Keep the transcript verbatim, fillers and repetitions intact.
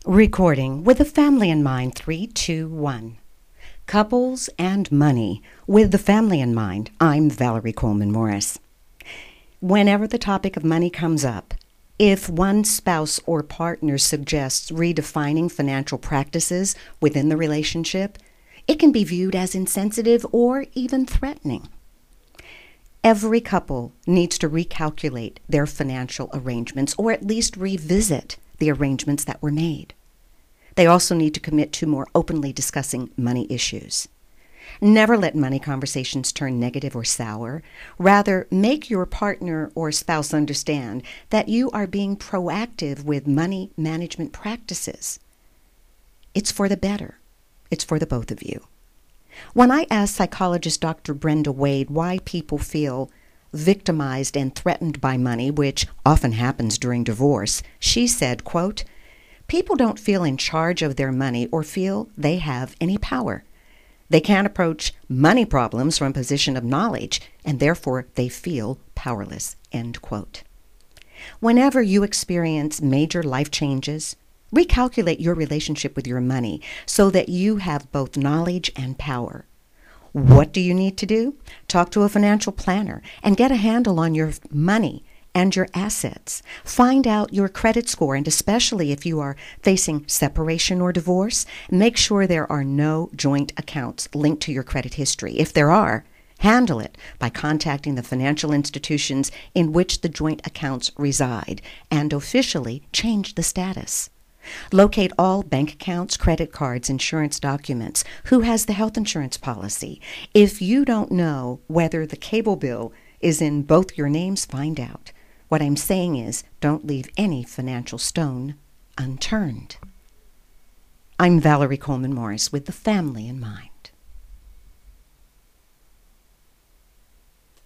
Recording with the family in mind. Three, two, one. Couples and money with the family in mind. I'm Valerie Coleman Morris. Whenever the topic of money comes up, if one spouse or partner suggests redefining financial practices within the relationship, it can be viewed as insensitive or even threatening. Every couple needs to recalculate their financial arrangements, or at least revisit the arrangements that were made. They also need to commit to more openly discussing money issues. Never let money conversations turn negative or sour. Rather, make your partner or spouse understand that you are being proactive with money management practices. It's for the better. It's for the both of you. When I asked psychologist Doctor Brenda Wade why people feel victimized and threatened by money, which often happens during divorce, she said, quote, "People don't feel in charge of their money or feel they have any power. They can't approach money problems from a position of knowledge, and therefore they feel powerless," end quote. Whenever you experience major life changes, recalculate your relationship with your money so that you have both knowledge and power. What do you need to do? Talk to a financial planner and get a handle on your money and your assets. Find out your credit score, and especially if you are facing separation or divorce, make sure there are no joint accounts linked to your credit history. If there are, handle it by contacting the financial institutions in which the joint accounts reside and officially change the status. Locate all bank accounts, credit cards, insurance documents. Who has the health insurance policy? If you don't know whether the cable bill is in both your names, find out. What I'm saying is, don't leave any financial stone unturned. I'm Valerie Coleman Morris with the family in mind.